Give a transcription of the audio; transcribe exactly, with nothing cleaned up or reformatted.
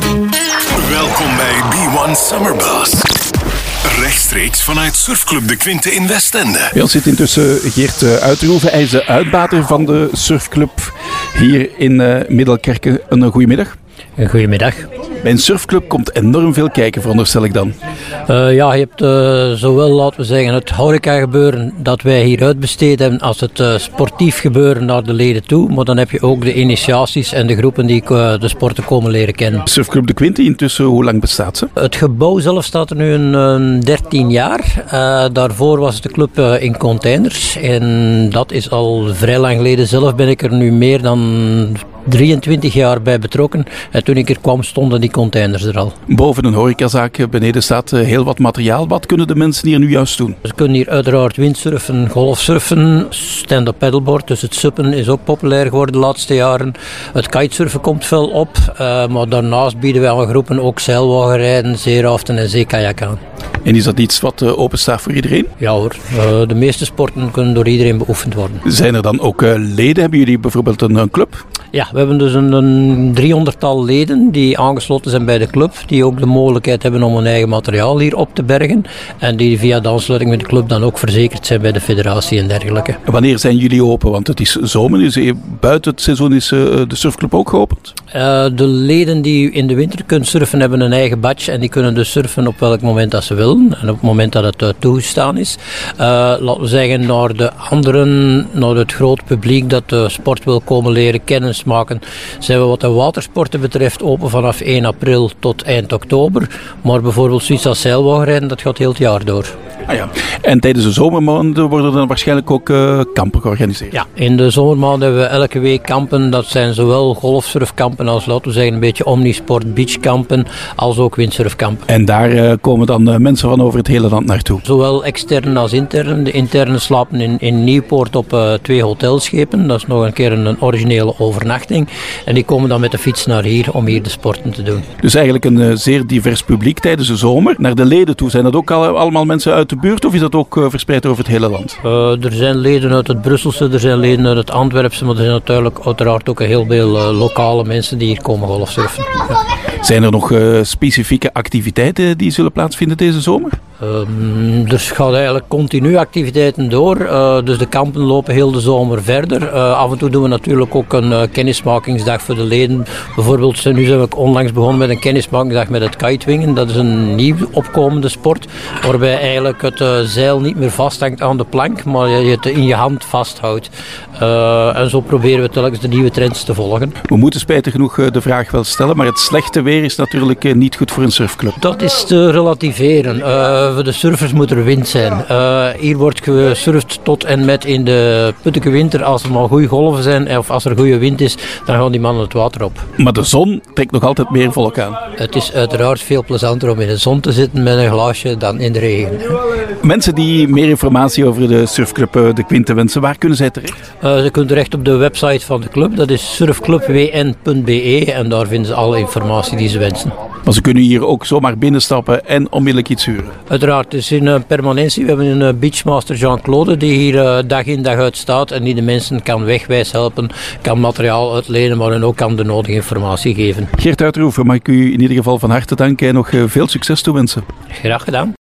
Welkom bij B one Summer Bus. Rechtstreeks vanuit Surfclub De Quinte in Westende. Bij ons zit intussen Geert Uiterhoeven. Hij is de uitbater van de surfclub hier in uh, Middelkerken. Een goedemiddag. Een goedemiddag. Bij een surfclub komt enorm veel kijken, veronderstel ik dan. Uh, ja, je hebt uh, zowel, laten we zeggen, het horeca gebeuren dat wij hier uitbesteden als het uh, sportief gebeuren naar de leden toe. Maar dan heb je ook de initiaties en de groepen die uh, de sporten komen leren kennen. Surfclub De Quinte, intussen, hoe lang bestaat ze? Het gebouw zelf staat er nu een, een dertien jaar. Uh, daarvoor was de club uh, in containers. En dat is al vrij lang geleden. Zelf ben ik er nu meer dan drieëntwintig jaar bij betrokken. En toen ik er kwam, stonden die containers er al. Boven een horecazaak, beneden staat heel wat materiaal. Wat kunnen de mensen hier nu juist doen? Ze kunnen hier uiteraard windsurfen, golfsurfen, stand-up paddleboard. Dus het suppen is ook populair geworden de laatste jaren. Het kitesurfen komt veel op. Uh, maar daarnaast bieden wij aan groepen ook zeilwagenrijden, zeeraften en zeekajak aan. En is dat iets wat uh, open staat voor iedereen? Ja hoor, uh, de meeste sporten kunnen door iedereen beoefend worden. Zijn er dan ook uh, leden? Hebben jullie bijvoorbeeld een, een club? Ja, we hebben dus een, een driehonderdtal leden die aangesloten zijn bij de club, die ook de mogelijkheid hebben om hun eigen materiaal hier op te bergen en die via de aansluiting met de club dan ook verzekerd zijn bij de federatie en dergelijke. En wanneer zijn jullie open? Want het is zomer, dus buiten het seizoen is uh, de surfclub ook geopend? Uh, de leden die in de winter kunnen surfen hebben een eigen badge en die kunnen dus surfen op welk moment dat ze willen en op het moment dat het uh, toegestaan is. Uh, laten we zeggen naar de anderen, naar het groot publiek dat de sport wil komen leren kennen, maken, zijn we wat de watersporten betreft open vanaf één april tot eind oktober. Maar bijvoorbeeld zoiets als zeilwagenrijden, dat gaat heel het jaar door. Ah ja. En tijdens de zomermaanden worden er waarschijnlijk ook uh, kampen georganiseerd? Ja, in de zomermaanden hebben we elke week kampen. Dat zijn zowel golfsurfkampen als, laten we zeggen, een beetje omnisport beachkampen, als ook windsurfkampen. En daar uh, komen dan uh, mensen van over het hele land naartoe? Zowel extern als intern. De internen slapen in, in Nieuwpoort op uh, twee hotelschepen. Dat is nog een keer een, een originele overnachting. En die komen dan met de fiets naar hier om hier de sporten te doen. Dus eigenlijk een uh, zeer divers publiek tijdens de zomer. Naar de leden toe, zijn dat ook al, allemaal mensen uit de buurt of is dat ook uh, verspreid over het hele land? Uh, er zijn leden uit het Brusselse, er zijn leden uit het Antwerpse, maar er zijn natuurlijk uiteraard ook heel veel uh, lokale mensen die hier komen golfsurfen. Ja. Zijn er nog uh, specifieke activiteiten die zullen plaatsvinden deze zomer? Um, er gaan eigenlijk continu activiteiten door, uh, dus de kampen lopen heel de zomer verder. Uh, af en toe doen we natuurlijk ook een uh, kennismakingsdag voor de leden. Bijvoorbeeld, nu zijn we onlangs begonnen met een kennismakingsdag met het kitewingen. Dat is een nieuw opkomende sport, waarbij eigenlijk het uh, zeil niet meer vasthangt aan de plank, maar je het in je hand vasthoudt. Uh, en zo proberen we telkens de nieuwe trends te volgen. We moeten spijtig genoeg uh, de vraag wel stellen, maar het slechte weer is natuurlijk uh, niet goed voor een surfclub. Dat is te relativeren. Uh, voor de surfers moet er wind zijn. Uh, hier wordt gesurfd tot en met in de puttige winter. Als er maar goede golven zijn of als er goede wind is, dan gaan die mannen het water op. Maar de zon trekt nog altijd meer volk aan. Het is uiteraard veel plezanter om in de zon te zitten met een glaasje dan in de regen. Mensen die meer informatie over de surfclub De Quinte wensen, waar kunnen zij terecht? Uh, ze kunnen terecht op de website van de club. Dat is surfclub w n punt b e en daar vinden ze alle informatie die ze wensen. Maar ze kunnen hier ook zomaar binnenstappen en onmiddellijk iets huren? Uiteraard, het is in permanentie. We hebben een beachmaster Jean-Claude die hier uh, dag in dag uit staat en die de mensen kan wegwijs helpen, kan materiaal uitlenen, maar ook kan de nodige informatie geven. Geert Uiterhoeven, mag ik u in ieder geval van harte danken en nog veel succes toewensen. Graag gedaan.